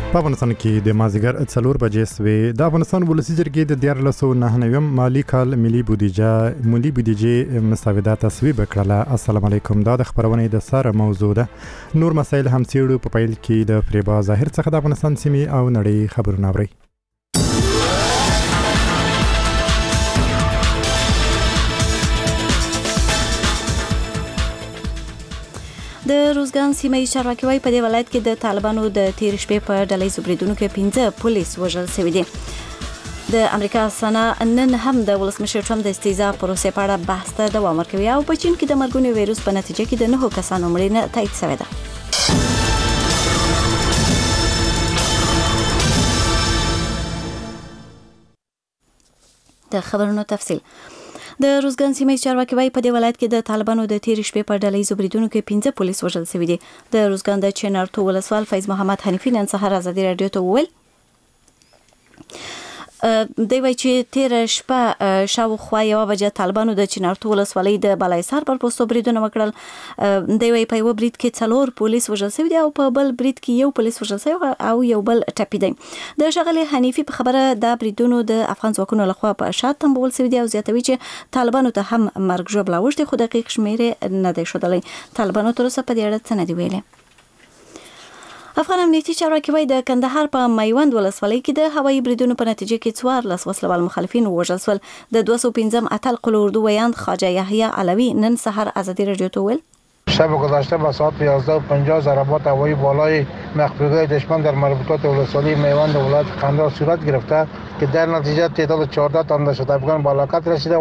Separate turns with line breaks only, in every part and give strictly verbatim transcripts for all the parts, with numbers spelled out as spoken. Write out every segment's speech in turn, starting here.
په افغانستان کې د مازیګر څلور بجې سوې د افغانستان ولسي جرګې د دیارلس سوه نهه نوي مالي کال ملي بودیجه ملي بودیجې مسوده تصویب کړله. السلام علیکم. دا د خبرونې د سره موضوع ده. نور مسایل هم څیړو. په پیل کې د فریبا ظاهر څخه د افغانستان سیمې او نړۍ خبرونه اورئ.
د روزګان سیمه ییز چارواکي وايي په دې ولایت کې د طالبانو د تیر شپې په ډلهییزو بریدونو کې پنځه پولیس وژل شوي دي. د امریکا سنا نن هم د ولسمشر ټرمپ د استهزاء پروسې په اړه بحث ته دوام ورکوي او په چین کې د مرګوني وایروس په نتیجه کې د نهو کسانو مړینه تایید شوې ده. د خبرونو تفصیل. د روزګان سیمه ییز چارواکي وايي په دې ولایت کې د طالبانو د تیر شپې په ډلهییزو بریدونو کې پنځه پولیس وژل شوي دي. د روزګان د چنارتو ولسوال فیض محمد حنیفي نن سهار ازادي راډیو ته وویل دی وايي چې تیر شپه شاوخوا یوه بجه طالبانو د چنارتو ولسوالۍ د بالایسار پر پوستو بریدونه وکړل. دی وايي په یو برید کې څلور پولیس وژل شوي دي او په بل برید کې یو پولیس وژل شوی او یو بل ټپي دی. د ښاغلي حنیفي په خبره دا بریدونو د افغان ځواکونو لخوا په شا تنبول شوي دي او زیاتوي چې طالبانو ته هم مرګ ژوبله اوښتې خو دقیق شمېرې نه دی ښودلی. طالبانو تر اوسه په دې اړه څه نه دي ویلي. افغان امنیتي چارواکي وايي د کندهار په میوند ولسوالۍ کې د هوایي بریدونو په نتیجه کې څوارلس وسلوال مخالفین ووژل شول. د دوه سوه پنځم اتل قل اردو ویاند خواجه یحیی علوی نن سهار ازادي راډیو ته وویل
شب گذشته با ساعت یازده و پنجاه ضربات هوایی بالای مخفیگاه دشمن در مربوطات ولسوالی میوند ولایت قندهار صورت گرفته که در نتیجه تعداد چهارده تن دهشتافگان به هلاکت رسیده.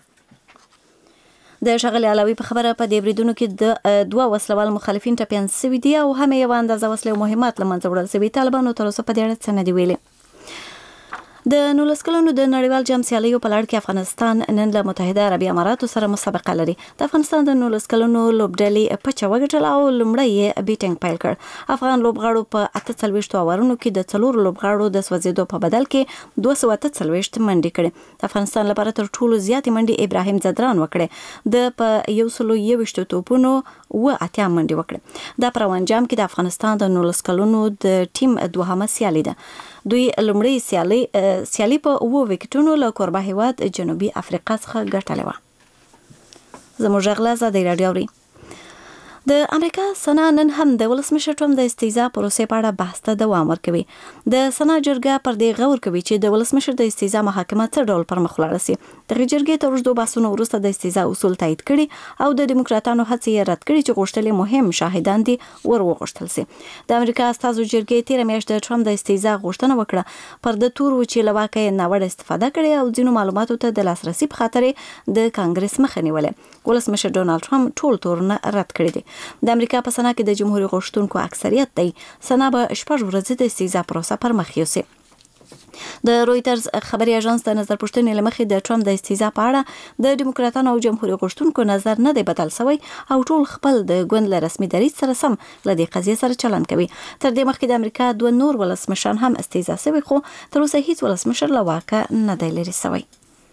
د ښاغلي علوي په خبره په دې بریدونو کې د دوه وسلوال مخالفین ټپیان شوي دي او هم یوه اندازه وسلې او مهمات له منځه وړل شوي. طالبانو تر اوسه په دې اړه څه نه دي ویلي. د نولس کلونو د نړیوال جام سیالیو په لړ کې افغانستان نن له متحده عربي اماراتو سره مسابقه لري. د افغانستان د نولس کلونو لوبډلې پچه وګټله او لومړی یې بیټینګ پیل کړ. افغان لوبغاړو په اته څلوېښتو اورونو کې د څلورو لوبغاړو د سوځېدو په بدل کې دوه سوه اته څلوېښت منډې کړې. د افغانستان لپاره تر ټولو زیاتې منډې ابراهیم ځدران وکړې. د په یو سلو یوویشتو توپونو اوه اتیا منډې وکړې. دا په روان جام کې د افغانستان د نولس کلونو د ټیم دوهمه سیالي ده. دوی لومړی سیالي سیالي په اوه وکټونو له کوربه هیواد جنوبي افریقا څخه ګټلې وه. زموږ غږ له ازادۍ راډیو اورئ. د امریکا سنا نن هم د ولسمشر ټرمپ د استهزاء پروسې په اړه بحث ته دوام ورکوي. د سنا جرګه پر دې غور کوي چې د ولسمشر د استهزاء محاکمه څه ډول پر مخ ولاړه سي. دغه جرګې تر اوږدو بحثونو وروسته د استهزاء اصول تایید کړي او د دیموکراتانو هڅې یې رد کړي چې غوښتل مهم شاهدان دي ور وغوښتل سي. د امریکا استازو جرګې تیر میاشت د ټرمپ د استهزاء غوښتنه وکړه پر د تور و چې له واکه یې ناوړه استفاده کړې او ځینو معلوماتو ته د لاسرسي په خاطر د کانګرس مخه نیولې. ولسمشر ډونالد ټرمپ ټول تورونه رد کړي دي. د امریکا په سنا کې د جمهوریت غوښتونکو اکثریت دی. سنا به شپږ ورځې د استهزاء پروسه پر مخ یوسي. د رویټرز خبري اژانس د نظر پوښتنې لمخې د ټرمپ د استهزاء په اړه د دیموکراتانو او جمهوریت غوښتونکو نظر نه دی بدل شوی او ټول خپل د ګوند له رسمي دریځ سره سم له دې قضیې سره چلند کوي. تر دې مخکې د امریکا دوه نور ولسمشران هم استهزاء شوي خو تر اوسه هیڅ ولسمشر له واکه نه دی لرې شوی.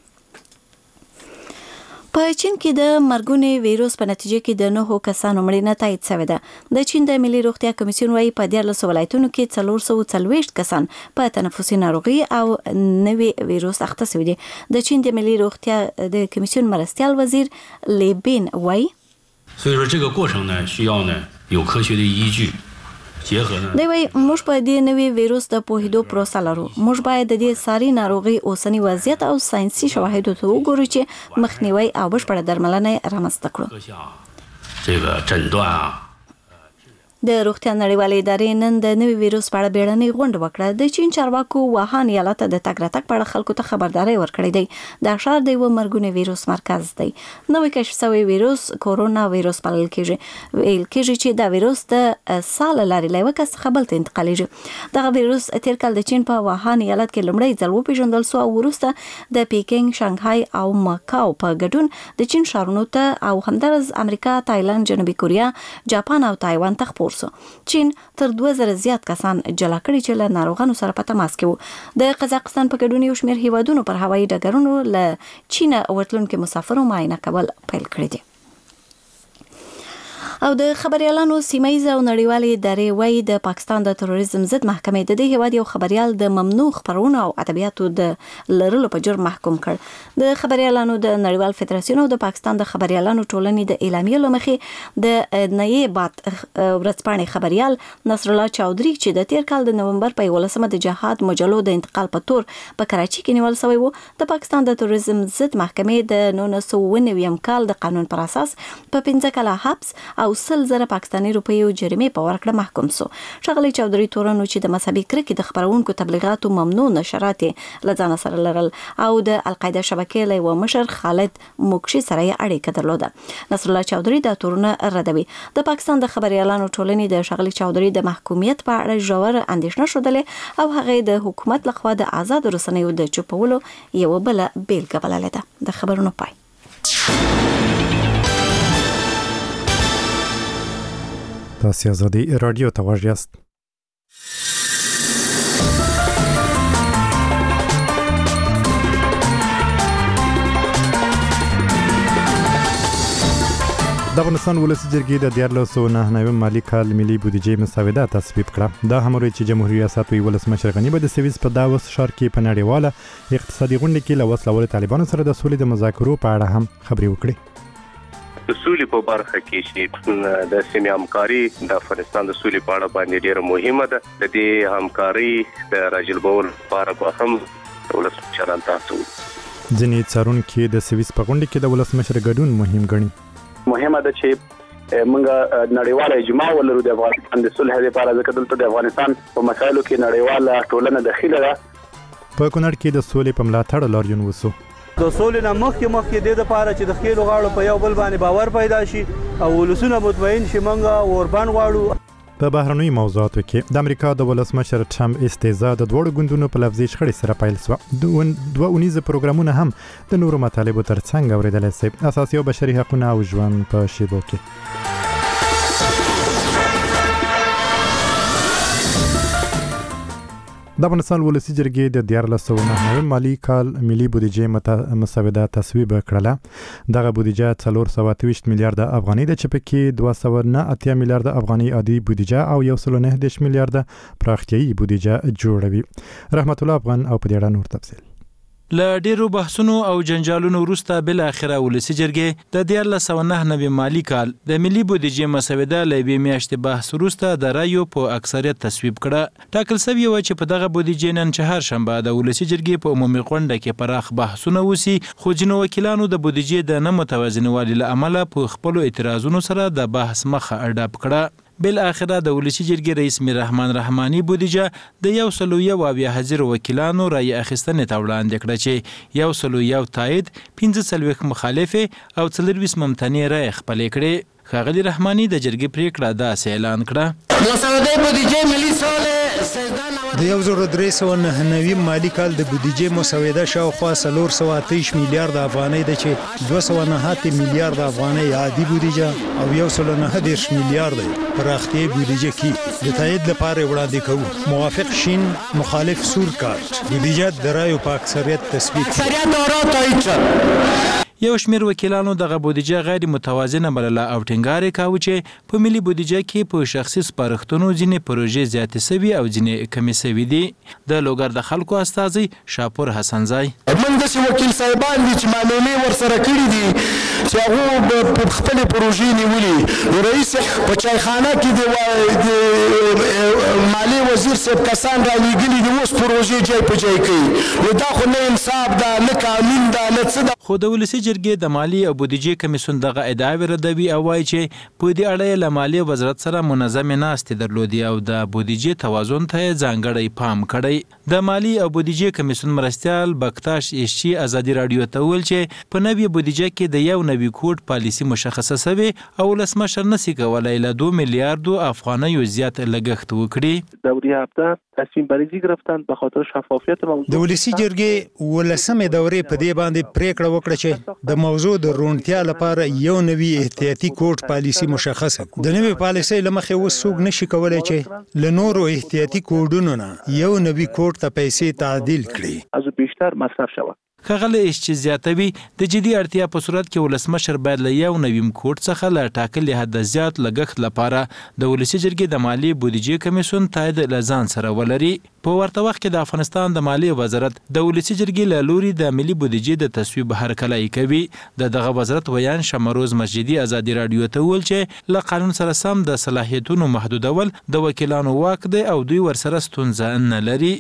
په چین کې د مرګوني وایروس په نتیجه کې د نهو کسانو مړینه تایید شوې ده. د چین د ملي روغتیا کمیسیون وايي په دیارلسو ولایتونو کې څلور سوه څلوېښت کسان په تنفسي ناروغي او نوي وایروس اخته شوي دي. د چین د ملي روغتیا د کمیسیون مرستیال وزیر لی بین وايي
所以说这个过程呢需要呢有科学的依据
دی وايي موږ په دې نوي وایروس د پوهېدو پروسه لرو. موږ باید د دې ساري ناروغي اوسنی وضعیت او ساینسي شواهدو ته وګورو چې مخنیوي او بشپړه درملنه یې رامنځته کړو.
这个诊断啊
د روغتیا نړیوالې ادارې نن د نوي ویروس په اړه بیړنۍ غونډه وکړه. د چین چارواکو ووهان ایالت ته د تګ راتګ په اړه خلکو ته خبرداری ورکړی دی. دا ښار د یوه مرګوني ویروس مرکز دی. نوی کشف شوی ویروس کورونا ویروس بلل کېږي. ویل کېږي چې دا ویروس د ساه له لارې له یوه کس څخه بل ته انتقالیږي. دغه ویروس تیر کال د چین په ووهان ایالت کې لومړی ځل وپېژندل سو او وروسته د پیکینګ، شانګهای او ماکاو په ګډون د چین ښارونو ته او همدارس امریکا، تایلند، جنوبي کوریا، جاپان او تایوان ته خپور سو. چین تر دوه زره زیات کسان جلا کړي چې له ناروغانو سره په تماس کې وو. د قزاقستان په ګډون یو شمېر هیوادونو پر هوایي ډګرونو له چین ورتلونکو مسافرو معاینه کول پیل کړي دي. او د خبريالانو سیمایي او نړیوالې ادارې وايي د پاکستان د تروریزم ضد محکمې د دې هیواد یو خبريال د ممنوع خبرونو او ادبیاتو د لرلو په جرم محکوم کړ. د خبريالانو د نړیوال فدراسیون او د پاکستان د خبريالانو ټولنې د اعلامیې لمخې د نئی بات ورځپاڼې خبريال نصر الله چودري چې د تیر کال د نومبر په یولسمه د جهاد مجلو د انتقال په تور په کراچي کې نیول شوی وو، د پاکستان د تروریزم ضد محکمې د نولس سوه نوي کال د قانون پر اساس په پنځه کاله حبس او سل زره پاکستاني روپیو جریمې په ورکړه محکوم شو. ښاغلي چودري تورنو چې د مذهبي کرکې د خبرونکو تبلیغاتو ممنوع نشرات له ځان سره لرل او د القاعده شبکې له یو مشر خالد موکشي سره اړیکه درلوده. نصر الله چودري دا تورونه ردوي. د پاکستان د خبريالانو ټولنې د ښاغلي چودري د محکومیت په اړه ژور اندېښنه شودلې او هغه د حکومت لخوا د آزاد رسنیو د چوپولو یو بل بیلګه بللې ده. د خبرونو پای.
تاسو آزادی رادیو ته غوږ یاست. د افغانستان ولسي جرګې د دیارلس سوه نهه نوي مالي کال ملي بودیجې مسوده تصویب کړه. دا هم وایي چې جمهوریت ریاست وی ولسمشر غنی به د سویس په داوس ښار کې په نړیواله اقتصادي غونډه کې له وسلوالو طالبانو سره د سولې د مذاکرو په اړه هم خبرې وکړې.
د سولې په برخه کې چې د سیمې همکاري د افغانستان د سولې په اړه باندې ډېره مهمه ده. د دې همکاري د راجلبولو لپاره به هم ولسمشران تاسو
ځینې څارونکي د سویس په غونډه کې د ولسمشر ګډون مهم ګڼي.
مهمه ده چې موږ نړیواله اجماع ولرو د افغانستان د صلح لپاره، ځکه دلته د افغانستان په مسایلو کې نړیواله ټولنه دخیله ده.
په کونړ کې د سولې په ملاتړ لاریون وسو.
د سولې نه مخکې مخکې د لپاره چې د خېلو غاړو په یو بل باندې باور پیدا شي او ولسونه مطمئن شي موږ اوربان غواړو.
په بهرنیو موضوعاتو کې د امریکا د ولسمشر ټرمپ استهزاء د دوړو ګوندونو په لفظي شخړې سره پیل شو. دوه اونیزه پروګرامونه هم د نورو مطالبو ترڅنګ اوریدل شي. اساسي او بشري حقوقونه او ژوند په شیبو کې. د افغانستان ولسي جرګې د دیارلس سوه نهه نوي مالي کال ملي بودیجې مسوده تصویب کړله. دغه بودیجه څلور سوه اته ویشت میلیارده افغانۍ ده چې پکې دوه سوه نه اتیا میلیارده افغانۍ عادي بودیجه او یو سل نه دېرش میلیارده پراختیایي بودیجه جوړوي. رحمت الله افغان او په دې اړه نور تفصیل.
له ډیرو بحثونو او جنجالونو وروسته بل اخره ولسي جرګې د دیارلس سوه نهه نوي مالي کال د ملي بودیجې مسوده له یوې میاشتې بحث وروسته د رایو په اکثریت تصویب کړه. ټاکل شوي وه چې په دغه بودیجې نن چهارشنبه د ولسي جرګې په عمومي غونډه کې پراخ بحثونه وسي، خو ځینو وکیلانو د بودیجې د نه متوازنوالي له امله په خپلو اعتراضونو سره د بحث مخه ډپ کړه. بل اخره د ولسي جرګې رئیس میر رحمان رحماني بودیجه د یو سلو یو اویا حاضر وکیلانو رای اخیستنې ته وړاندې کړه چې یو سلو یو تایید، پنځه څلوېښت مخالفې او څلرویشت ممتنع رای خپلې کړې. ښاغلي رحماني د جرګې پریکړه داسې اعلان کړه:
مسوده بودیجه ملي سال
د یو زر درې سوه نهه نوي مالي کال د بودیجې مسوده شاوخوا څلور سوه اته ویشت میلیارده افغانۍ ده چې دوه سوه نهه اتیا میلیارده افغانۍ عادي بودیجه او یو سل نه دېرش میلیارده پراختیایي بودیجه کې د تایید لپاره وړاندې کوو. موافق شین، مخالف سور کارت. بودیجه د رایو په اکثریت تصویب
اکثریت آرا تایید شد.
یو شمیر وکیلانو دغه بودیجه غیر متوازنه بلله او ټینګار یې کاوه چې په ملي بودیجه کې په شخصي سپارښتنو ځینې پروژې زیاتې سوي او ځینې کمې سوي دي. د لوګر د خلکو استازی شاپور حسنزای:
موږ داسې وکیل صاحبان دي چې معلومې ورسره کړي دي چې هغو په خپلې پروژې نیولي. نو رئیس په چایخانه کې د مالیې وزیر صاحب کسان رالیږلي دي، اوس پروژې جای په جای کوي. نو دا خو نه انصاف ده، نه قانون ده، نه څه ده.
خو د ولسي جرګې د مالی او بودیجې کمیسیون دغه ادعاوې ردوي او وایي چې په دې اړه یې له مالیې وزارت سره منظمې ناستې درلودې او د بودیجې توازن ته یې ځانګړی پام کړی. د مالی او بودیجې کمیسیون مرستیال بکتاش ایشچي ازادي راډیو ته وویل چې په نوې بودیجه کې د یو نوي کوډ پالیسي مشخصه سوې او ولسمشر نسي کولی له دو میلیاردو افغانیو زیات لګښت وکړي.
دوره هفته تصمیم بریزی گرفتن به خاطر شفافیت موضوع.
د ولسي جرګې ولسمې دورې په دې باندې پریکړه وکړه چې د موضوع د روڼتیا لپاره یو نوي احتیاطي کوډ پالیسي مشخصه کړي. د نوې پالیسۍ له مخې اوس څوک نشي کولی چې له نورو احتیاطي کوډونو نه یو نوي کوډ ته پیسې تعدیل کړي.
از بیشتر مصرف شود.
ښاغلی ایش چې زیاتوي د جدي اړتیا په صورت کې ولسمشر باید له یو نویم کوډ څخه له ټاکلي حده زیات لګښت لپاره د ولسي جرګې د مالي بودیجې کمیسیون تایید له ځان سره ولري. په ورته وخت کې د افغانستان د مالیې وزارت د ولسي جرګې له لوري د ملي بودیجې د تصویب هرکلی کوي. د دغه وزارت ویان شمروز مسجدي ازادي رادیو ته وویل چې له قانون سره سم د صلاحیتونو محدودول د وکیلانو واک دی او دوی ورسره ستونزه نه لري.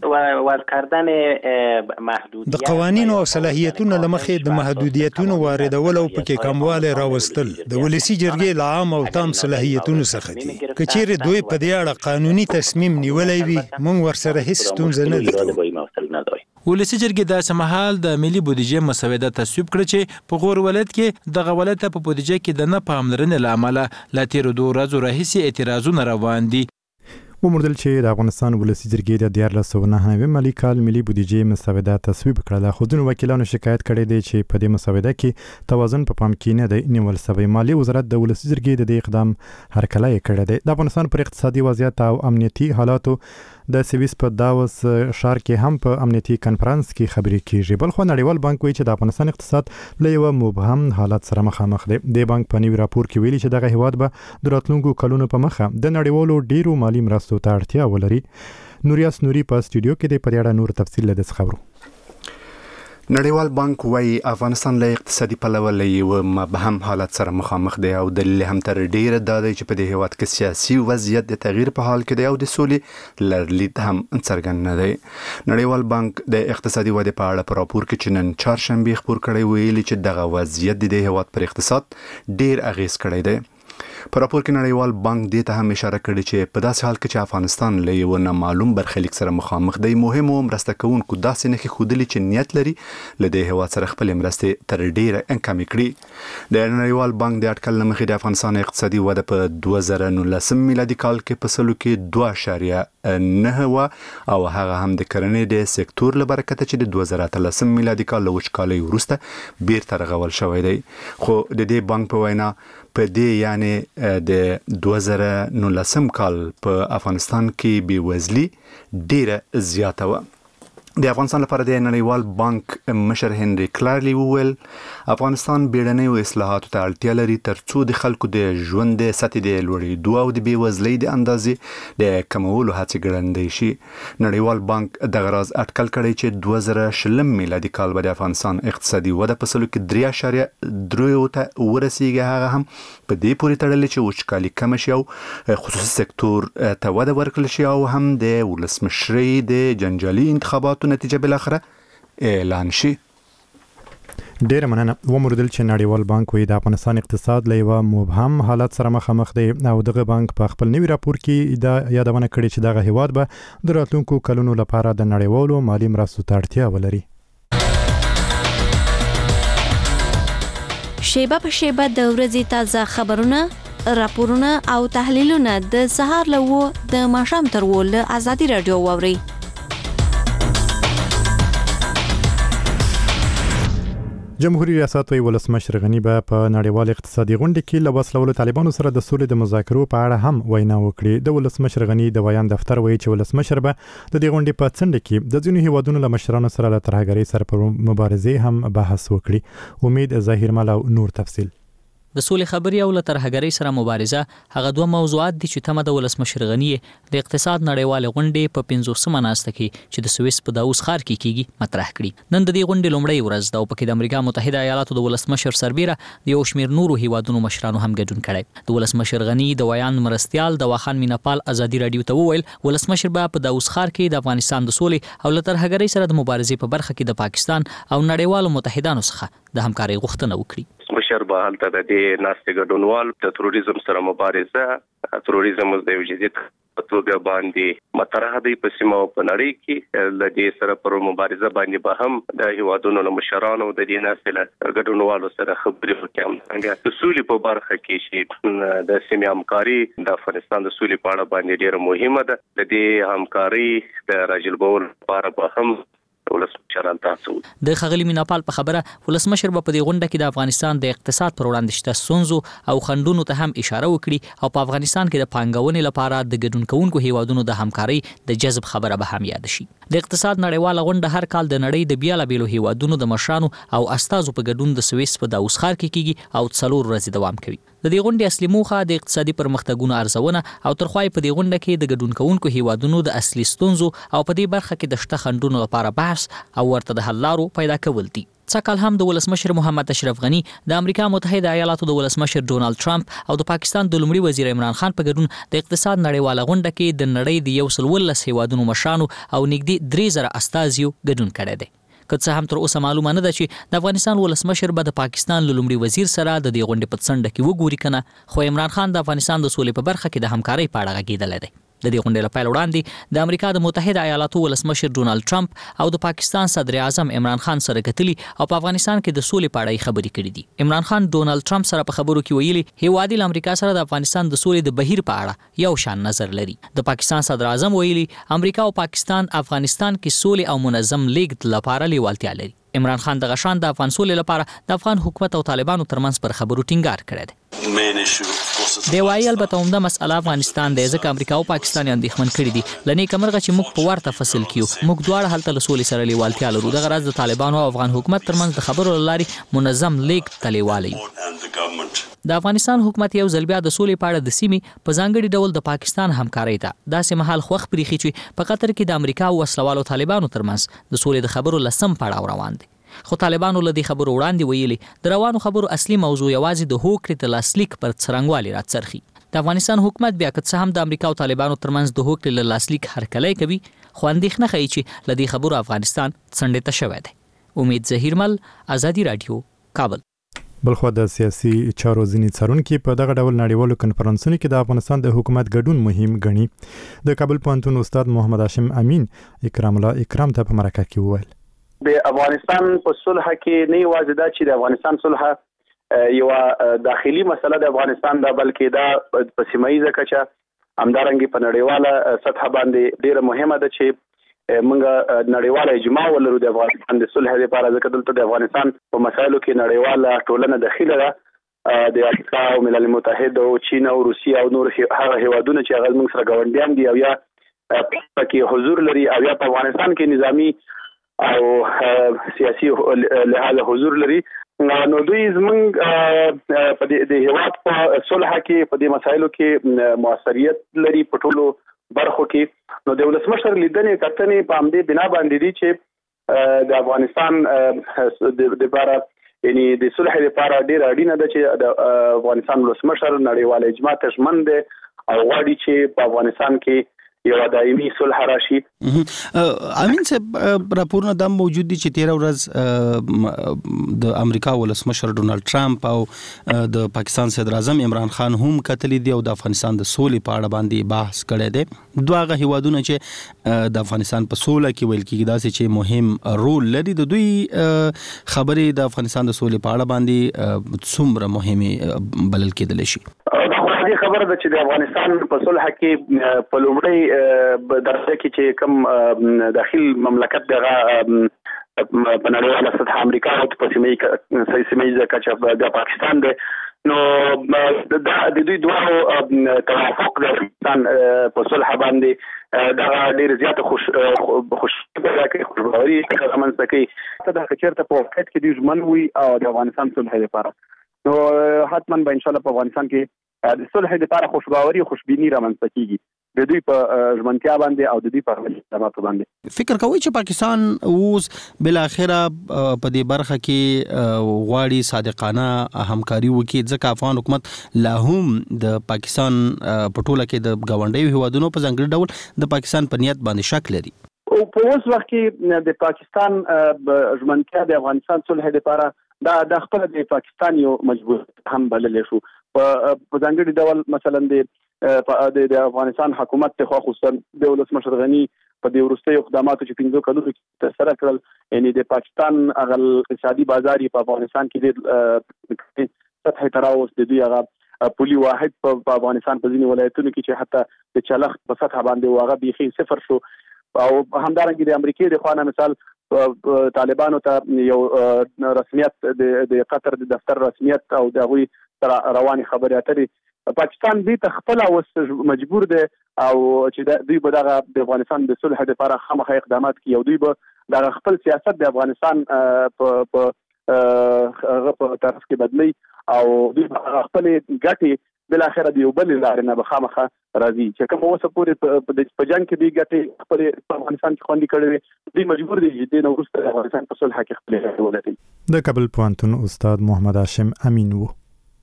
د قوانینو او صلاحیتونو له مخې د محدودیتونو واردول او پکې کموالی راوستل د ولسي جرګې له عام او تام صلاحیتونو څخه دي. که چیرې دوی په دې اړه قانوني تصمیم نیولی وي موږ ورسره هیڅ ستونزه نه لرو.
ولسي جرګې داسې مهال د ملي بودیجې مسوده تصویب کړه چې په غور ولایت کې دغه ولایت په بودیجې کې د نه پاملرنې له امله له تیرو دوو ورځو راهیسې اعتراضونه روان دي.
وموندل چې د افغانستان ولسي جرګې د دیارلس سوه نهه نوي مالي کال ملي بودیجې مسوده تصویب کړله، خو ځینو وکیلانو شکایت کړی دی چې په دې مسوده کې توازن په پام کې نه دی نیول سوی. مالي وزارت د ولسي جرګې د دې اقدام هرکلی کړی دی. د افغانستان پر اقتصادي وضعیت او امنیتي حالاتو د سویس په داوس ښار کې هم په امنیتي کنفرانس کې خبرې کیږي. بل خو نړیوال بانک وایي چې د افغانستان اقتصاد له یوه مبهم حالت سره مخامخ دی. د بانک په نوي راپور کې ویلي چې دغه هیواد به د راتلونکو کلونو په مخه د نړیوالو ډیرو مالي مرستو ته اړتیا ولري. نوریاس نوري په سټوډیو کې د په اړه نور تفصیل لدې خبرو.
نړیوال بانک وايي افغانستان له اقتصادي پلوه له یو مبهم حالت سره مخامخ دی او دلیل هم تر ډیره دا دی چې په دې هیواد کې سیاسي وضعیت د تغییر په حال کې دی او د سولې لرلید هم څرګند نه دی. نړیوال بانک د اقتصادي ودې په اړه په راپور کې چې نن چهارشنبه خپور کړی ویلي چې دغه وضعیت د دې هیواد پر اقتصاد ډیر اغیز کړی دی. په راپور کې نړیوال بانک دې ته هم اشاره کړې چې په داسې حال کې چې افغانستان له یو نامعلوم برخلیک سره مخامخ دی مهم او مرسته کوونکو داسې نښې ښودلي چې نیت لري له دې هیواد سره خپلې مرستې تر ډیره کمې کړي. د نړیوال بانک د اټکل له مخې د افغانستان اقتصادي وده په دوه زره نولسم میلادي کال کې په سلو کې دوه اعشاریه نه وه او هغه هم د کرنې د سکتور له برکته چې د دوه زره اتلسم میلادي کال له وچکالۍ وروسته بیرته رغول شوی دی. خو د دې بانک په وینا په دې یعنی د دوه زره نولسم کال په افغانستان کې بېوزلي ډیره زیاته وه. د افغانستان لپاره د نړیوال بانک مشر هنري کلارلی وویل افغانستان بیړنیو اصلاحاتو ته اړتیا لري ترڅو د خلکو د ژوند د سطحې د لوړېدو او د بېوزلۍ د اندازې د کمولو هڅې ګړندۍ شي. نړیوال بانک دغه راز اټکل کړی چې دوه زره شلم میلادي کال به د افغانستان اقتصادي وده په سلو کې درې اعشاریه دریو ته ورسیږي. هغه هم په دې پورې تړلې چې وچکالي کمه شي او خصوصي سکتور ته وده ورکړل شي او هم د ولسمشرۍ د جنجالي انتخاباتو نتیجه بل اخره اعلان شي.
ډیره مننه. وموندل چې نړیوال بانک وایي د افغانستان اقتصاد له یوه مبهم حالت سره مخامخ دی او دغه بانک په خپل نوي راپور کې دا یادونه کړې چې دغه هیواد به د راتلونکو کلونو لپاره د نړیوالو مالي مرستو ته اړتیا ولري.
شیبه په شیبه د ورځې تازه خبرونه، راپورونه او تحلیلونه د سهار له اوه د ماښام تر اوه له ازادي راډیو واورئ.
جمهوریت ریاست وایي ولسمشر غني به په نړیوال اقتصادي غونډه کې له وسلوالو طالبانو سره د سولې د مذاکرو په اړه هم وینا وکړي. د ولسمشر غني د بیان دفتر وایي چې ولسمشر به د دې غونډې په څنډه کې د ځینو هیوادونو له مشرانو سره له ترهګرۍ سره پر مبارزې هم بحث وکړي. امید ظاهرمل او نور تفصیل.
د سولې خبرې او له ترهګرۍ سره مبارزه هغه دوه موضوعات دي چې تمه د ولسمشر غني د اقتصاد نړیوال غونډې په پنځوسمه ناسته کې چې د سویس په داوس ښار کې کیږي مطرح کړي. نن د دې غونډې لومړۍ ورځ ده او پکې د امریکا متحده ایالاتو د ولسمشر سربیره د یو شمېر نورو هیوادونو مشرانو هم ګډون کړی. د ولسمشر غني د ویان مرستیال د واخان میناپال ازادي راډیو ته وویل ولسمشر به په داوس ښار کې د افغانستان د سولې او له ترهګرۍ سره د مبارزې په برخه کې د پاکستان او نړیوالو متحدانو څخه د همکارۍ غوښتنه وکړي.
مشر به هلته د دې ناستې ګډونوال د تروریزم سره مبارزه تروریزم د یو جدي په توګه باندې مطرح دی په سیمه او په نړۍ کې له دې سره پر مبارزه باندې به هم د هیوادونو له مشرانو د دې ناستې له ګډونوالو سره خبرې وکړي. څنګه د سولې په برخه کې چې د سیمې همکاري د افغانستان د سولې په اړه باندې ډېره مهمه ده. د دې همکاري د راجلبولو لپاره به هم ولسمشران تاسو
د خغلی میناپال په خبره ولسمشر په دې غونډه کې د افغانستان د اقتصاد پر وړاندې شته ستونزو او خنډونو ته هم اشاره وکړي او په افغانستان کې د پانګونې لپاره د ګډون کوونکو هیوادونو د همکارۍ د جذب خبره به هم یاد شي. د اقتصاد نړیواله غونډه هر کال د نړۍ د بیلابیلو هیوادونو د مشرانو او استازو په ګډون د سویس په داوس ښار کې کیږي او څلور ورځې دوام کوي. د دې غونډې اصلي موخه د اقتصادي پرمختګونو ارزونه او ترخوای په دې غونډه کې د ګډون کوونکو هیوادونو د اصلي ستونزو او په دې برخه کې د شته خنډونو لپاره بحث او ورته د حل لارو پیدا کول دي. څکل هم د ولسمشر محمد اشرف غنی، د امریکا متحده ایالاتو د ولسمشر ډونالد ټرمپ او د پاکستان د لومړي وزیر عمران خان په ګډون د اقتصاد نړیواله غونډه کې د نړۍ د یو سل ولس هیوادونو مشرانو او نږدې درې زره استازیو ګډون کړی دی. که څه هم تر اوسه معلومه نه ده چې د افغانستان ولسمشر به د پاکستان لومړي وزیر سره د دې غونډې په څنډه کې وګوري کنه، خو عمران خان د افغانستان د سولې په برخه کې د همکارۍ په اړه غږېدلی دی. د دې غونډې لپاره وړاندې د امریکا د متحده ایالاتو ولسمشر ډونالد ټرمپ او د پاکستان صدر اعظم عمران خان سره کتلي او په افغانستان کې د سولې په اړه خبرې کړې دي. عمران خان ډونالد ټرمپ سره په خبرو کې ویلي هیواد د امریکا سره د افغانستان د سولې د بهیر په اړه یو شان نظر لري. د پاکستان صدر اعظم ویلي امریکا او پاکستان افغانستان کې سولې او منظم لیږد لپاره لیوالتیا لري. عمران خان د غشان د افغان سولې لپاره د افغان حکومت او طالبانو ترمنځ پر خبرو ټینګار کړی دی. دی وايي البته همدا مسأله افغانستان دی ځکه امریکا او پاکستان یې اندېښمن کړي دي. له نیکه مرغه چې موږ په ورته فصل کې یو، موږ دواړه هلته له سولې سره لیوالتیا لرو. دغه راز د طالبانو او افغان حکومت ترمنځ د خبرو له لارې منظم لیږد ته لیوالی یو. د افغانستان حکومت یو ځل بیا د سولې په اړه د سیمې په ځانګړي ډول د پاکستان همکارۍ ته داسې مهال خوښ پریښي چې په قطر کې د امریکا او وسلوالو طالبانو ترمنځ د سولې د خبرو لسم پړاو روان دی. خو طالبانو له دې خبرو وړاندې ویلي د روانو خبرو اصلي موضوع یوازې د هوکړې د لاسلیک پر څرنګوالي راڅرخي. د افغانستان حکومت بیا که څه هم د امریکا او طالبانو ترمنځ د هوکړې له لاسلیک هرکلی کوي، خو اندېښنه ښیي چې له دې خبرو افغانستان څنډې ته شوی دی. امید ظهیرمل، ازادي راډیو، کابل.
بلخو د سیاسي چارو ځینې څارونکي په دغه ډول نړیوالو کنفرانسونو کې د افغانستان د حکومت ګډون مهم ګڼي. د کابل پوهنتون استاد محمد هاشم امین اکرام الله اکرام ته په مرکه کې وویل
د افغانستان په صلح کې نه یوازې دا چې د افغانستان صلح یو داخلي مسله د افغانستان دا بلکې دا په سیمایي کچه همدارنګه په نړیواله سطح باندې ډیره مهمه ده چې موږ نړیواله اجماع ولرو د افغانستان د صلح لپاره. ځکه دلته د افغانستان په مسایلو کې نړیواله ټولنه داخله ده، د امریکا او ملل متحد او چین او روسیه او نور هغه هیوادونه چې هغه موږ سره ګاونډیان دي او یا پکې حضور لري او یا په افغانستان کې نظامی او سیاسي لحاظ حضور لري. نو دوی زمونږ په د هیواد په صلح کې په دې مسایلو کې موثریت لري په ټولو برخو کې. نو د ولسمشر لیدنې کتنې په همدې بنا باندې دي چې د افغانستان د لپاره یعنی د صلح لپاره ډېر اړینه ده چې د افغانستان ولسمشر نړیواله اجماع ته ژمن دی او غواړي چې په افغانستان کې یو دایمي صلح راشي.
امین صاحب راپورونه دا موجود دي چې تیره ورځ د امریکا ولسمشر ډونالد ټرمپ او د پاکستان صدر اعظم عمران خان هم کتلی دی او د افغانستان د سولې په اړه باندې بحث کړی دی. دوه هغه هیوادونه چې د افغانستان په سوله کې ویل کېږي داسې چې مهم رول لري، د دوی خبرې د افغانستان د سولې په اړه باندې څومره مهمې بلل کېدلی شي؟
دې خبره ده چې د افغانستان په صلح کې په لومړی درجه کې چې کوم داخل مملکت دغه په نړیواله سطح امریکا او په سیمه سیمه کچه د پاکستان ده. نو د دوی دوه توافق د افغانستان په صلح باندې دا ډېر زیات خوش خوش خوشباوري رامنځته کوي. دا چېرته په وخت کې دوی ژمن وي او د افغانستان صلح لپاره نو حتما به ان شاء الله په افغانستان کې د صلح لپاره خوشباوري او خوشبینی رامنځته کیږي د دوی په ژمنتیا باندې او د دوی په خدماتو باندې.
فکر کوي چې پاکستان اوس بل اخره په دې برخه کې غواړي صادقانه همکاري وکړي ځکه افغان حکومت لا هم د پاکستان په ټوله کې د گاونډیو هیوادونو په ځانګړي ډول د پاکستان په نیت باندې شک لري.
او په اوس وخت کې د پاکستان ژمنتیا د افغانستان صلح لپاره دا د خپل د پاکستان یو مجبور هم بلل شو په ځانګړي ډول مثلا د د افغانستان حکومت ته خصوصا د ولسمشر غنی په دې ورستي اقداماتو چې پنځه کلونو کې تر کړل یعنی د پاکستان اغل اقتصادي بازار په افغانستان کې د سطح تراوس د دوی هغه پولي واحد په افغانستان په ځینې ولایتونو کې چې حتی د چلخ په سطح باندې واغه بيخي صفر شو او همدارنګه د امریکای د خوانه مثال طالبانو ته یو رسمیت د قطر د دفتر رسمیت او د غوي رواني خبري اترې پاکستان دې ته خپل اوس مجبور دی او چې دوی به دغه د افغانستان د صلح لپاره خامخا اقدامات کوي او دوی به دغه خپل سیاست د افغانستان په په هغه په طرف کې بدلی او دوی خپل ګټي بل اخر دی یو بل لارې نه بخامخه راځي چې کوم اوسه پورې په جنگ کې دی ګټي خپل افغانستان کې خوندي کړي دوی مجبور دي چې د نورسته افغانستان په صلح کې خپل ګټي ولري.
د کابل پوهنتون استاد محمد هاشم امین وو.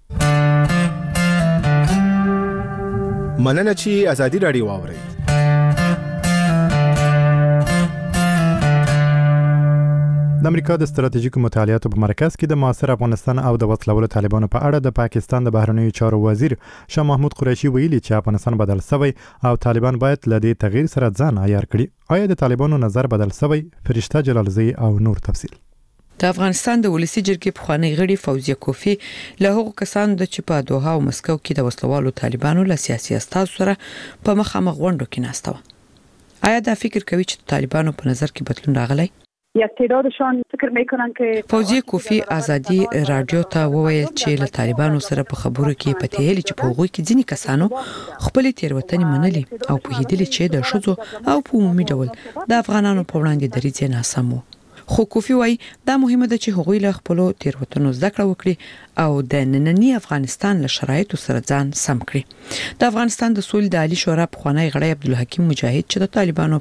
مننه چې ازادي رادیو واوري.
د امریکا د ستراتیژیکو مطالعاتو په مرکز کې د معاصر افغانستان او د وسلوالو طالبانو په اړه د پاکستان د بهرنیو چارو وزیر شاه محمود قریشي ویلي چې افغانستان بدل شوی او طالبان باید له دې تغییر سره ځان عیار کړي. آیا د طالبانو نظر بدل شوی؟ فرشته جلالزی او نور تفصیل.
د افغانستان د ولسی جرګې پخوانی غړي فوزیه کوفی له هغو کسانو د چې په دوحه او مسکو کې د وسلوالو طالبانو له سیاسي استازو سره په مخامخ غونډو کې ناسته و. آیا دا فکر کوي چې طالبانو په نظر کې بدلون راغلی؟
یک تعدادشان فکر میکنن که
فوزیه کوفی ازادي رادیو ته وویل چې له طالبانو سره په خبرو کې پته هلي چې په هغوی کې ځینې کسانو خپل تیروتنې منلي او په هیدلې چې د شذو او په عمومي ډول د افغانانو په وړاندې دریځ نه سم وو. خو کوفی وای دا مهمه ده چې هغوی له خپل تیروتنو زده کړه وکړي او د نننی افغانستان له شرایطو سره ځان سم کړي. د افغانستان د سولې د عالی شورا پخوانی غړی عبدالحکیم مجاهد چې د طالبانو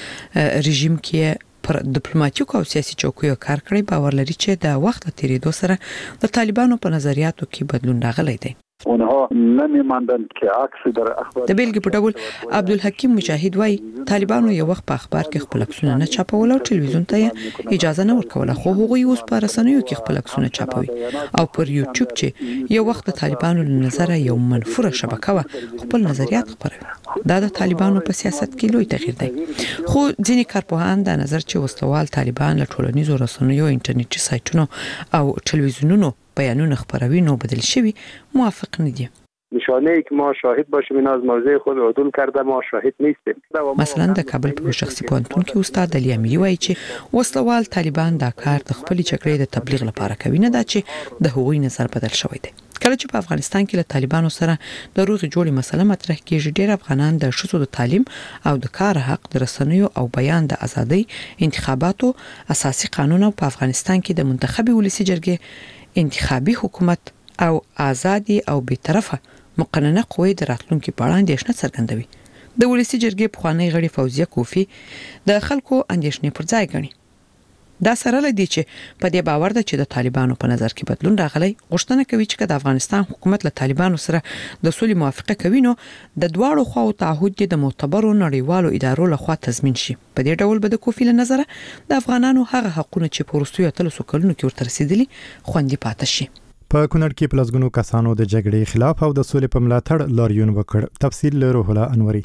په رژیم کې پر ډیپلوماټیکو او سیاسي چوکیو کار کړی باور لري چې د وخت له تیریدو سره د طالبانو په نظریاتو کې بدلون راغلی دی.
اونها نمی‌ماندند که عکس در اخبار
د بیلګې په ډول عبدالحکیم مجاهد وای طالبانو یو وخت په اخبار کې خپل عکسونه نه چاپول او ټلویزیون ته اجازه نه ورکوله خو هغوی اوس په رسنیو کې خپل عکسونه چاپوي او پر یوټیوب چې یو وخت د طالبانو له نظره یو منفوره شبکه و خپل نظریات خپروي. دا د طالبانو په سیاست کې لوی تغییر دی. خو ځینې کارپوهان د نظر چې وسلوال طالبان له ټولنیزو رسنیو انټرنیټي سایټونو او ټلویزیونونو بیانونه خپروي نو بدل شوی موافق نه دي.
نشانه ای که ما شاهد باشیم این از موضع خود عدول کرده ما شاهد نیستیم.
مثلا د کابل په شخصي پوهنتون کې استاد علي امیري وایي چې وسلوال طالبان دا کار د خپل جګړې د تبلیغ لپاره کوي نه دا چې د هغوی نظر بدل شوی دی. کله چې په افغانستان کې له طالبانو سره د روغې جوړې مسله مطرح کېږي ډېر افغانان د ښځو د تعلیم او د کار حق د رسنیو او بیان د ازادۍ انتخاباتو اساسي قانون او په افغانستان کې د منتخبي ولسی جرګې انتخابي حکومت او آزادي او بی‌طرفه مقننه قوی د راتلونکو په اړه اندېښنه څرګندوي. د ولسی جرګې پخوانی غړي فوزیه کوفی د خلکو اندېښنې پر ځای ګڼي. دا سره لدی چې په دې باور ده چې د طالبانو په نظر کې بدلون راغلی غوښتنه کوي چې د افغانستان حکومت له طالبانو سره د سولې موافقه کوي نو د دواړو خواو تعهد د معتبرو نړیوالو ادارو لخوا تضمین شي. په دې ډول به د کوفی له نظره د افغانانو هغه حقونه چې په وروستیو اتلسو کلونو کې ورته رسیدلي خوندي پاتې شي.
په کونړ کې پلسګونو کسانو د جګړې خلاف او د سولې په ملاتړ لاریون وکړ. تفصیل له روح الله انوري.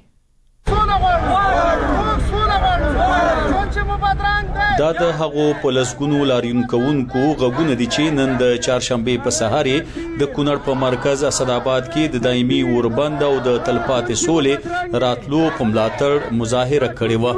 دا د هغو پلسګونو لاریون کوونکو غږونه دي چې نن د چهارشنبه په سهار د کونړ په مرکز اسداباد کې د دایمي اوربند او د تلپاتې سولې راتلو په ملاتړ مظاهره کړې و.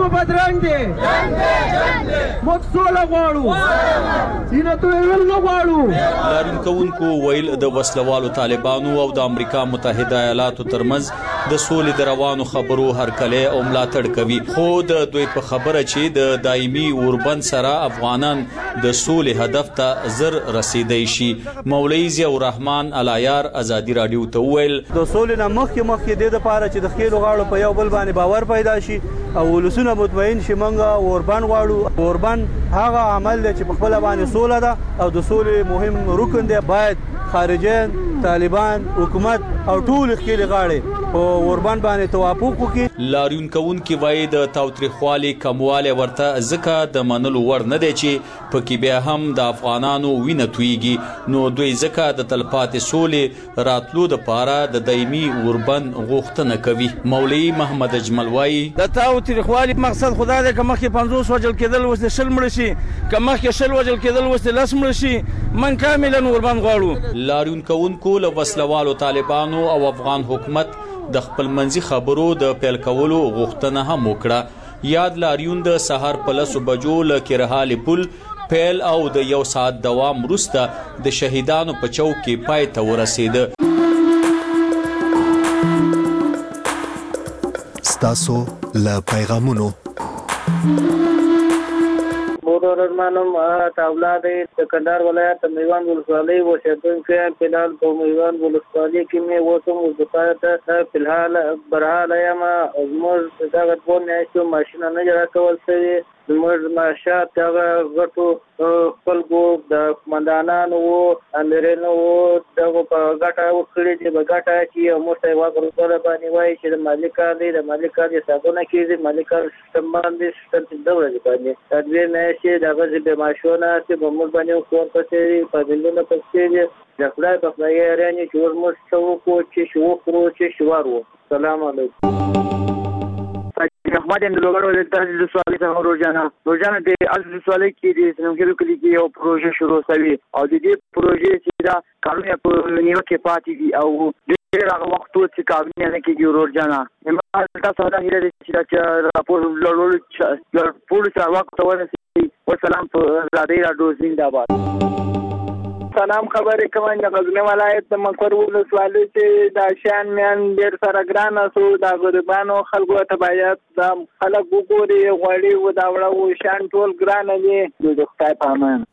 لاریون کوونکو ویل د وسلوالو طالبانو او د امریکا متحده ایالاتو ترمنځ د سولې د روانو خبرو هرکلی او ملاتړ کوي خو د دوی په خبره چې د دایمي اوربند سره افغانان د سولې هدف ته زر رسیدای شي. مولوی ضیاء الرحمن علایار ازادي رادیو ته ویل
د سولې نه مخکې مخکې د لپاره چې د خېلو غاړو په یو بل باندې باور پیدا شي او ولسونه مطمئن شي منګه اوربان غواړو. اوربان هغه عمل دی چې په خپل باندې سوله ده او د سولې مهم رکن دی. باید خارجین طالبان حکومت او ټول خېل غاړي او اوربان باندې توافق وکړي.
لاریون کوونکي وایي د تاوتریخوالي کمواله ورته ځکه د منلو ور نه دی چې پکې بیا هم د افغانانو وینه تویږي نو دوی ځکه د تلپاتې سولې راتلو د پاره د دایمي اوربند غوښتنه کوي. مولوی محمد اجمل وایي
د تاوتریخوالي مقصد خدای دې که مخکې پنځوس وجل کېدل وسته شل مړ شي که مخکې شل وجل کېدل وسته لس مړ شي من کاملا اوربند غواړو.
لاریون کوونکو له وسلوالو طالبانو او افغان حکومت د خپل منځي خبرو د پیل کولو غوښتنه هم وکړه یاد لاریون د سهار په لسو بجو له کرهال پل پیل او د یو ساعت دوام وروسته د شهیدانو په چوک کې پای ته ورسېده.
ستاسو له پیغامونو
مورور ارمانم اولاد د کندهار ولایت میوان ولسوالۍ اوسېدونکی فلحال په میوان ولسوالۍ کې مې اوس هم وظیفه فلحال برحال یم. زموږ دغه دوه میاشتو ماشینه نه جوړه کول شوي. زموږ معاشات هغه غټو خلکو د قمندانانو وو امیرانو وو دغه په ګټه وکړي چې په ګټه کې موږ ته واګرځول باندې وایي چې د مالي کار دی د مالي کار یې حسابونه کېږي مالي کار سیستم باندې سیستم چې د ورځې باندې د دوی میاشتې دغه چې معاشونه چې په موږ باندې کور پسې په بلونه پسې د خدای په خدای راني چې ورموږ څه وکړو چې شو وکړو چې شوار وو. سلام علیکم.
احمد اند لوګړو د تاسو د سوالي څخه روزانه روزانه د اصل سوالي کې د سنمګلو کلی کې یو پروژه شروع شوی او د دې پروژې چې دا کارونه په نیو کې پاتې دي او ډېر هغه وختو چې کارونه نه کېږي روزانه ما تاسو ته هیله چې راپور لړول راپور څخه وخت ورسېږي. والسلام په زادي راډیو زنده‌باد. سلام خبرې کوم د غزنی ولایت د مقر ولسوالۍ چې د شان میان ډېر سره ګران اسو د غریبانو خلکو ته باید د خلک وګوري غوړي و دا وړو شان ټول ګران دي د خدای په امان.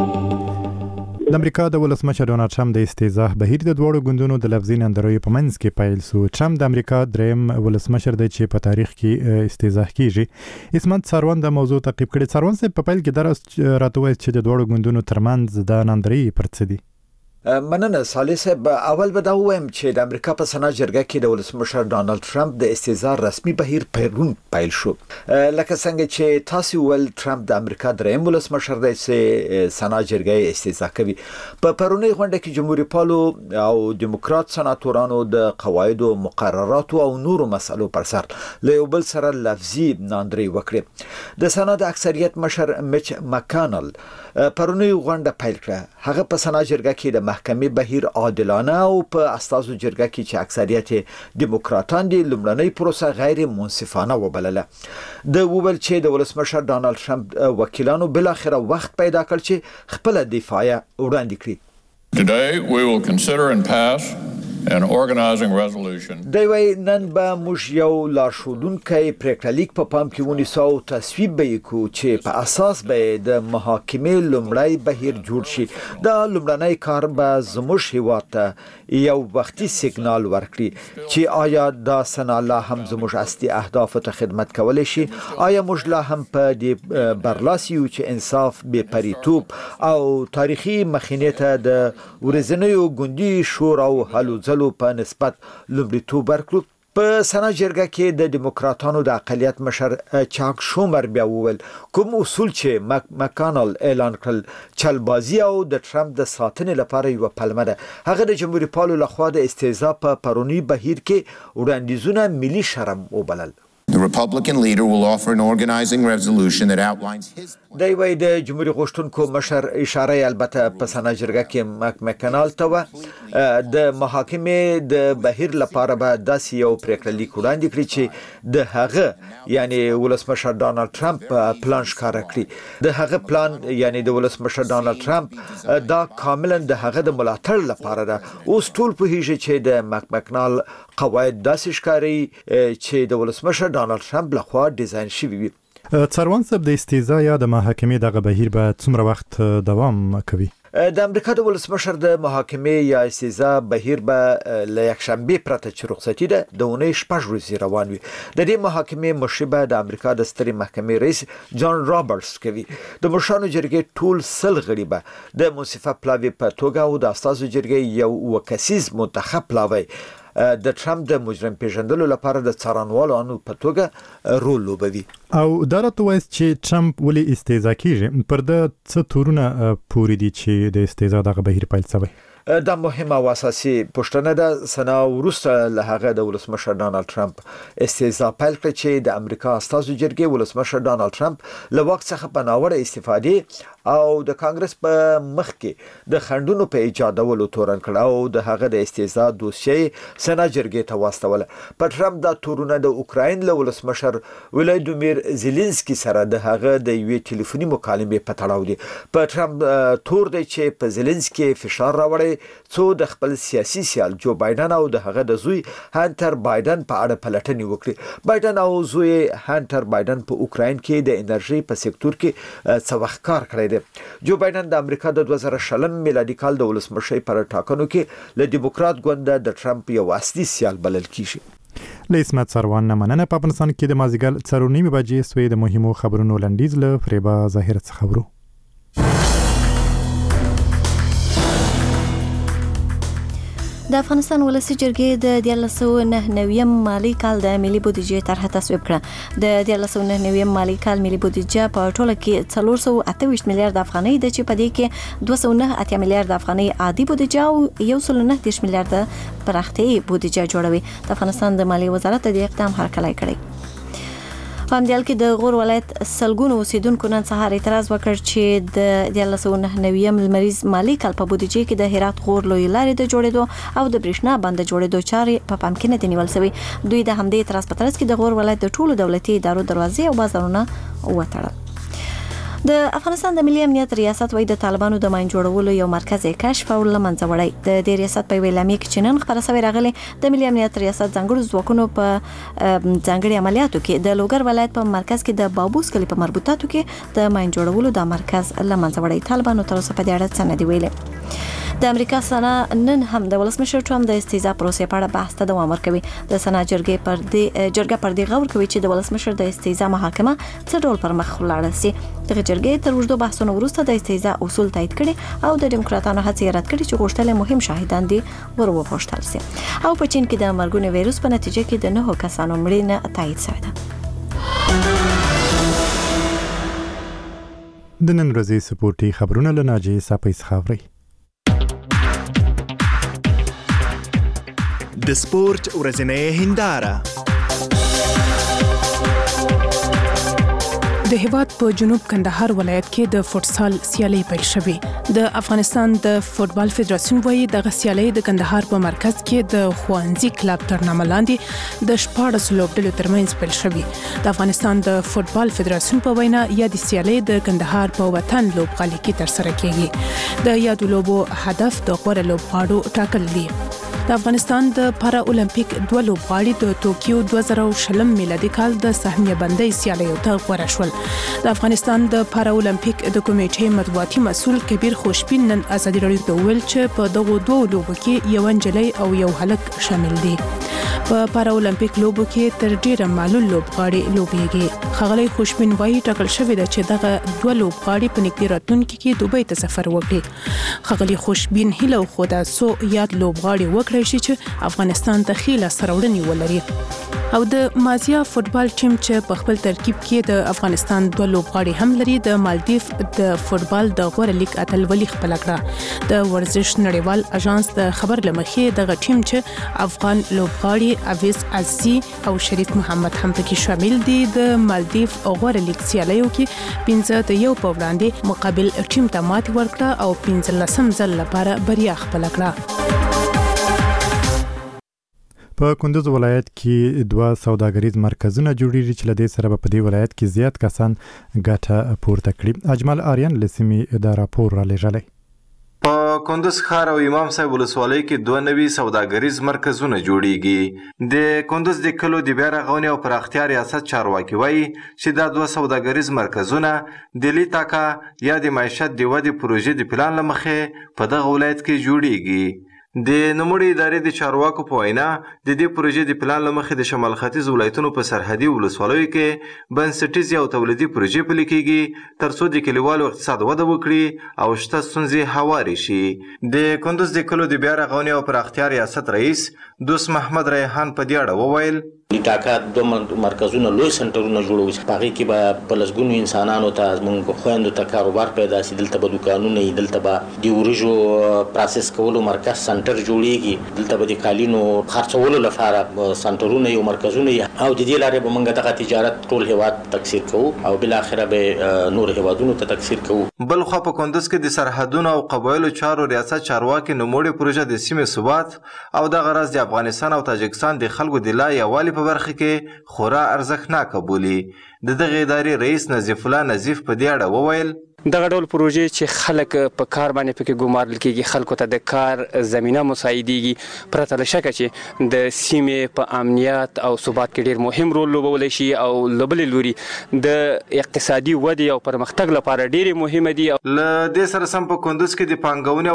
د امریکا د ولسمشر ډونالد ټرمپ د استهزاء بهیر د دوړو ګوندونو د لفظي نندرې په منځ کې پیل سو. ټرمپ د امریکا دریم ولسمشر دی چې په تاریخ کې استهزاء کیږي. اسمت څاروان د موضوع تعقیب کړي. څاروان سه په پیل کې درس راتوي چې د دوړو ګوندونو ترمنځ د نندرې پرڅ دي.
مننه صالح صاحب. اول به دا وایم چې د امریکا په سنا جرګه کې د ولسمشر ډونالد ټرمپ د استهزاء رسمي بهیر پرون پیل شو. لکه څنګه چې تاسو ول ټرمپ د امریکا دریم ولسمشر دی چې سنا جرګه استهزاء کوي. په پرونی غونډه کې جمهوریت پالو او دیموکرات سناتورانو د قواعد او مقررات او نورو مسلو پر سر له یو بل سره لفظي ناندري وکړي. د سنا د اکثریت مشر میچ مکانل پرونی غونډه پیل کړه. هغه په سنا جرګه کې د محکمې بهیر عادلانه او په استازو جرګه کې چې اکثریت دیموکراتان دي لومړنۍ پروسه غیر منصفانه وبلله. د وویل چې د ولسمشر ډونالد ټرمپ وکیلانو بل اخره وخت پیدا کړ چې خپل دفاع وړاندې کړي.
Today we will consider and pass an organizing resolution.
دی وی نن به موږ یو لارښودونکی پریکړه په پام کې ونیسو او تصویب به یې چې په اساس به د محاکمې لومړی بهیر جوړ شي. دا لومړنی کار به زموږ هیواد ته یو وختي سیګنال ورکړي چې آیا دا سنا لا هم زموږ اصلي اهدافو ته خدمت کولی شي. آیا موږ لا هم په دې برلاسی یو چې انصاف بې پریتوب او تاریخي مخینې ته د ورځنیو ګوندي شور او هلو ځلو په نسبت لومړیتوب ورکړو. په سنا جرګه کې د دیموکراتانو د اقلیت مشر چاک شومر بیا وویل کوم اصول چې مک مکانل اعلان کړل چلبازي او د ټرمپ د ساتنې لپاره یو پلمه ده. هغه د جمهوریت پالو لخوا د استهزاء په پرونی بهیر کې وړاندیزونه ملي شرم وبلل.
The Republican leader will offer an organizing resolution that outlines his
دی وای د جمهوریت غوښتونکو مشر اشاره البته په سنا جرګه کې مک مکنال ته و د محاکمې د بهیر لپاره به داسې یو پریکړه لیک وړاندې کړي چې د هغه یعنی ولسمشر ډونالد ټرمپ پلان ښکاره کړي. د هغه پلان یعنی د ولسمشر ډونالد ټرمپ دا کاملا د هغه د ملاتړ لپاره ده. اوس ټول پوهیږي چې د مک مکنال قواعد داسې ښکاري چې د ولسمشر ډونالد ټرمپ لخوا ډیزاین شوي وي.
څاروان صاحب د استهزاء یا د محاکمې دغه بهیر به څومره وخت دوام کوي؟
د امریکا د ولسمشر د محاکمې یا استهزاء بهیر به له یکشنبه پرته چې رخصتي ده د اونۍ شپږ ورځې روان وي. د دې محاکمې مشر به د امریکا د سترې محکمې رئیس جان رابرټس کوي. د مشرانو جرګې ټول سل غړي به د منصفه پلاوي په توګه او د استازو جرګې یو وکسیز منتخب پلاوي د ټرمپ د مجرم پیژندلو لپاره د څارنوالو په توګه رول لوبوي.
او دا راته وایي چې ټرمپ ولې استهزاء کیږي؟ پر د څه تورونه پوری دي چې د استهزاء دغه بهیر پیل شوی؟
دا مهمه او اساسي پوښتنه ده. سنا وروسته له هغه د ولسمشر ډانلډ ټرمپ استهزاء پیل کړ چې د امریکا استازو جرګې ولسمشر ډانلډ ټرمپ له واک څخه په ناوړه استفادې او د کانګرس په مخ کې د خندونو په ایجادولو تورن کړ او د هغه د استهزاء دوسیه سنا جرګې ته واستوله. په ټرمپ دا تورونه د اوکراین له ولسمشر ولادیمیر زيلنسکي سره د هغه د یوې ټلیفوني مکالمې په تړاو دي. په ټرمپ تور دی چې په زيلنسکي فشار راوړي څو د خپل سیاسي سیال جو بایدن او د هغه د زوی هانټر بایدن په اړه پلټنې وکړي. بایدن او زوی هانټر بایدن په اوکراین کې د انرژي په سکتور کې څه وخت کار کړی دی. جو بایدن د امریکا د دوه زره شلم میلادي کال د ولسمشر پر ټاکنو کې له دیموکرات ګوند د ټرمپ یو اصلي سیال بلل کیږي.
له اسمت سروان نه مننه. په افغانستان کې د مازیګر څلور نیمې بجې سوې د مهمو خبرونو لنډیز له فریبا ظاهر څخه خبرو.
د افغانستان ولسی جرګې د دیارلس سوه نهه نویم مالی کال د ملي بودیجې طرحه تصویب کړه. د دیارلس سوه نهه نویم مالی کال ملي بودیجه په ټوله کې څلور سوه اته ویشت میلیارډ افغانۍ ده چې په دې کې دوه سوه نهه اتیا میلیارډ افغانۍ عادي بودیجه او یو سل نه دېرش میلیارډ پراختیایي بودیجه جوړوي. د افغانستان د مالیې وزارت د اقدام هرکلی کړی. په همدې کې د غور ولایت سلګونو اوسیدونکو نن سهار اعتراض وکړ چې د دیارلس سوه نهه نویم لمریز مالی کال په بودیجې کې د هرات غور لوی لارې د جوړېدو او د برېښنا بند جوړېدو چارې په پام کې نه دي نیول شوي. دوی د همدې اعتراض په ترڅ کې د غور ولایت د ټولو دولتي ادارو دروازې او بازارونه وتړل. د افغانستان د ملي امنیت ریاست وایي د طالبانو د ماین جوړولو یو مرکز کشف او لمنځه وړی. د دې ریاست په ویلامې کې چې نن خبره شوې راغلي د ملي امنیت ریاست ځانګړو ځواکونو په ځانګړي عملیاتو کې د لوګر ولایت په مرکز کې د بابوس کلی په مربوطاتو کې د ماین جوړولو د مرکز لمنځه وړی. طالبانو تر اوسه په دې اړه څه نه دی ویلي. د امریکا سنا نن هم د ولسمشر ټرمپ د استهزاء پروسې په اړه بحث ته دوام ورکوي. د سنا جرګې پر دې جرګه پر دې غور کوي چې د ولسمشر د استهزاء محاکمه څه ډول پر مخ ولاړه سي. د جرګې تر اوږدو بحثونو وروسته د استهزاء اصول تایید کړي او د دیموکراتانو هڅې رد کړي چې غوښتل مهم شاهدان دي ور وغوښتل سي. او په چین کې د مرګونو وایروس په نتیجه کې د نهو کسانو مړینه تایید شوې ده.
د نن ورځې سپورتي خبرونه له ناجیې صافۍ څخه اورئ.
د سپورت ورځنۍ هنداره.
د هیواد په جنوب کندهار ولایت کې د فوټسال سیالي پیل شوې. د افغانستان د فوټبال فدراسیون وایي د سیالي د کندهار په مرکز کې د خوانزي کلب تر نامه لاندې د شپاړس لوبډلو ترمنځ پیل شوې. د افغانستان د فوټبال فدراسیون په وینا یا د سیالي د کندهار په وطن لوبغالي کې تر سره کیږي. د یادو لوبو هدف د غوړ لوبغاړو ټاکل دي. د افغانستان د پارا اولمپیک دوه لوبغاړي د ټوکیو دوه زره شلم میلادي کال د سهمیه بندۍ سیالیو ته غوره شول. د افغانستان د پارا اولمپیک د کمیټې مطبوعاتي مسؤل کبیر خوشبین نن ازادي راډیو ته ویل چې په دغه دوه لوبو کې یو نجلۍ او یو هلک شامل دي. په پارا اولمپیک لوبو کې تر ډیره معلول لوبغاړي لوبېږي. ښاغلی خوشبین وایي ټاکل شوې ده چې دغه دوه لوبغاړي په نږدې راتلونکي کې دوبۍ ته سفر وکړي. ښاغلی خوشبین هیله وښوده څو یاد لوبغاړي وکړی شي چې افغانستان ته ښې لاسته راوړنې ولري. او د مازیا فوټبال ټیم چې په خپل ترکیب کې د افغانستان دوه لوبغاړي هم لري د مالدیف د فوټبال د غوره لیګ اتلولي خپل کړه. د ورزش نړیوال اژانس د خبر لمخې دغه ټیم چې افغان لوبغاړي اویس عزیزي او شریف محمد هم پکې شامل دي د مالدیف غوره لیګ سیالیو کې پنځه د یو په وړاندې مقابل ټیم ته ماتې ورکړه او پنځلسم ځل لپاره بریا خپل کړه.
په کندوز ولایت کې دوه سوداګریز مرکزونه جوړیږي چې لدې سره په دې ولایت کې زیات کسان ګټه پورته کړي. اجمل آریان لسمی اداره پور را لېږلی.
په کندوز ښار او امام صاحب ولسوالۍ کې دوه نوي سوداګریز مرکزونه جوړیږي. د کندوز د کلو د بیا رغونې او پراختیا ریاست چارواکي وایي چې دا دوه سوداګریز مرکزونه د لیتاکا یا د معیشت د ودې پروژې د پلان له مخې په دغه ولایت کې جوړیږي. د نوموړي ادارې د چارواکو په وینا د دې پروژې د پلان له مخې د شمال ختیځ ولایتونو په سرحدي ولسوالیو کې بنسټیزې او تولیدي پروژې پلي کیږي ترڅو د کلیوالو اقتصاد وده وکړي او شته ستونزې هوارې شي. د کندوز د کلو د بیا رغونې او پراختیا ریاست رئیس دوست محمد ریحان په دې اړه وویل
ټاکا دوه مرکزونه لوی سنټرونه جوړوي چې هغه کې به په لسګونو انسانانو ته موږ خويندو ته کاروبار پیدا شي. دلته به دکانونه وي، دلته به د ورجو پروسس کولو مرکز سنټر جوړیږي، دلته به د کالینو خرڅولو لپاره سنټرونه یو مرکزونه او د دې لارې به موږ دغه تجارت ټول هیواد تکثیر کوو او بل اخره به نور هیوادونو ته تکثیر کوو.
بل خو په کندوز کې د سرحدونو او قبایلو چارو ریاست چارواکي نوموړي پروژه د سیمې ثبات او د غرض د افغانستان او تاجکستان د خلکو د لا یووالي په برخه کې خورا ارزښتناکه بولي. د دغه ادارې رئیس نظیف الله نظیف په دې اړه وویل
دغه ډول پروژې چې خلک په کار باندې پکې ګمارل کېږي، خلکو ته د کار زمینه مساعدېږي، پرته له شکه چې د سیمې په امنیت او ثبات کې ډېر مهم رول لوبولی شي او له بلې لوري د اقتصادي ودې او پرمختګ لپاره ډېرې مهمه دي.
له دې سره سم په کندوز کې د پانګونې